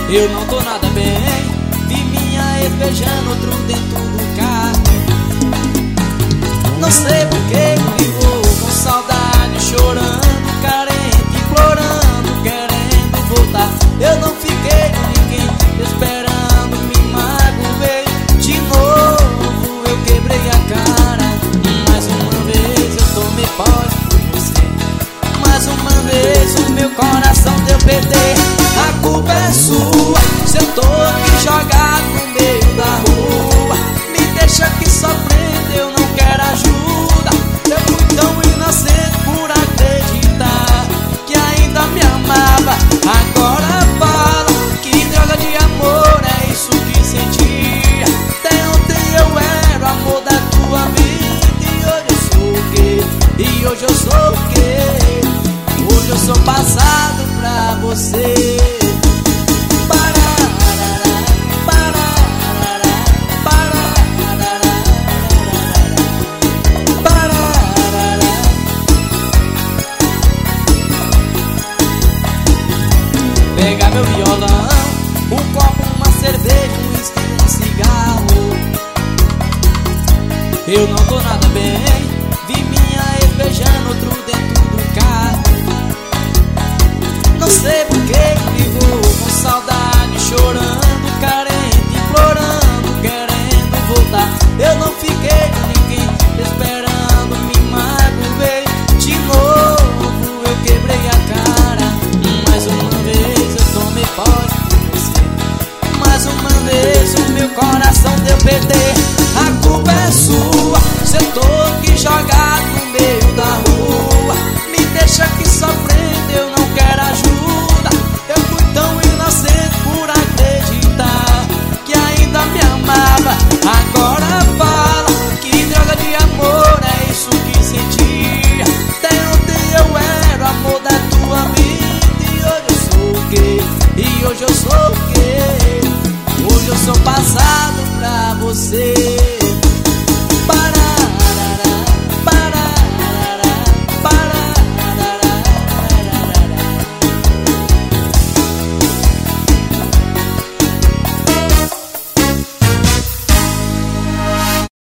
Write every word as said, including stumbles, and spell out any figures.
Eu não tô nada bem. Vi minha ex beijando outro dentro do carro. Não sei porquê, vivo com saudade, chorando, carente, implorando, querendo voltar. Eu não fiquei com ninguém, esperando, me magoei. De novo eu quebrei a cara. Mais uma vez eu tomei posse por você. Mais uma vez o meu coração deu P T. A culpa é sua, se eu tô aqui jogado no meio da rua. Me deixa aqui sofrendo, eu não quero ajuda. Eu fui tão inocente por acreditar que ainda me amava. Agora fala, que droga de amor é isso que sentia. Até ontem eu era o amor da tua vida. E hoje eu sou o quê? E hoje eu sou o quê? Hoje eu sou passado pra você. Pegar meu violão, um copo, uma cerveja, um uísque, um cigarro. Eu não tô nada bem. Vi minha ex beijando outro dentro do carro. Não sei porquê.